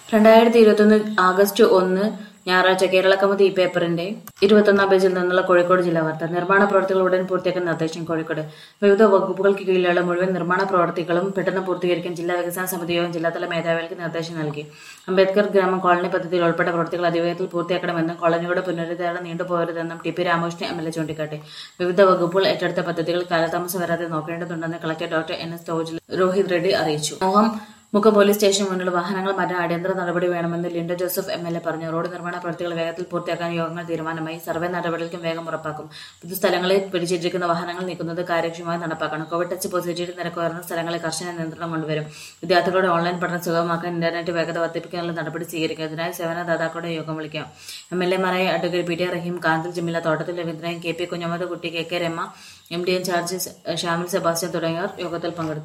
2021 August 1 ഞായറാഴ്ച കേരള കൗമുദി ഈ പേപ്പറിന്റെ 21 പേജിൽ നിന്നുള്ള കോഴിക്കോട് ജില്ലാ വാർത്ത. നിർമ്മാണ പ്രവൃത്തികൾ ഉടൻ പൂർത്തിയാക്കാൻ നിർദ്ദേശം. കോഴിക്കോട് വിവിധ വകുപ്പുകൾക്ക് കീഴിലുള്ള മുഴുവൻ നിർമ്മാണ പ്രവൃത്തികളും പെട്ടെന്ന് പൂർത്തീകരിക്കാൻ ജില്ലാ വികസന സമിതി യോഗം ജില്ലാതല മേധാവികൾക്ക് നിർദ്ദേശം നൽകി. അംബേദ്കർ ഗ്രാമം കോളനി പദ്ധതിയിൽ ഉൾപ്പെട്ട പ്രവൃത്തികൾ അതിവേഗത്തിൽ പൂർത്തിയാക്കണമെന്നും കോളനിയുടെ പുനരുദ്ധാരണം നീണ്ടുപോകരുതെന്നും ടി പി രാമകൃഷ്ണൻ എം.എൽ.എ ചൂണ്ടിക്കാട്ടി. വിവിധ വകുപ്പുകൾ ഏറ്റെടുത്ത പദ്ധതികൾ കാലതാമസം വരാതെ നോക്കേണ്ടതുണ്ടെന്ന് കളക്ടർ ഡോക്ടർ എൻ.എസ്. രോഹിത് റെഡ്ഡി അറിയിച്ചു. മുക്കം പോലീസ് സ്റ്റേഷന് മുന്നിൽ വാഹനങ്ങൾ മാറ്റാൻ അടിയന്തര നടപടി വേണമെന്ന് ലിൻഡോ ജോസഫ് എം.എൽ.എ പറഞ്ഞു. റോഡ് നിർമ്മാണ പ്രവൃത്തികൾ വേഗത്തിൽ പൂർത്തിയാക്കാൻ യോഗങ്ങൾ തീരുമാനമായി. സർവേ നടപടികൾക്കും വേഗം ഉറപ്പാക്കും. പൊതുസ്ഥലങ്ങളിൽ പിടിച്ചിട്ടിരിക്കുന്ന വാഹനങ്ങൾ നീക്കുന്നത് കാര്യക്ഷമമായി നടപ്പാക്കണം. കോവിഡ് ടെസ്റ്റ് പോസിറ്റിവിറ്റി നിരക്ക് ഉയർന്ന സ്ഥലങ്ങളിൽ കർശന നിയന്ത്രണം കൊണ്ടുവരും. വിദ്യാർത്ഥികളുടെ ഓൺലൈൻ പഠനം സുഗമമാക്കാൻ ഇന്റർനെറ്റ് വേഗത വർദ്ധിപ്പിക്കാനുള്ള നടപടി സ്വീകരിക്കും. ഇതിനായി സേവനദാതാക്കളുടെ യോഗം വിളിക്കാം. എം.എൽ.എമാരായ advocate P T. Rahim, Kanathil Jameela, Thottathil Raveendran, K P. Kunhammed Kutty, K K. Rema, M D. Incharge Shamil Sebastian തുടങ്ങിയവർ യോഗത്തിൽ പങ്കെടുത്തു.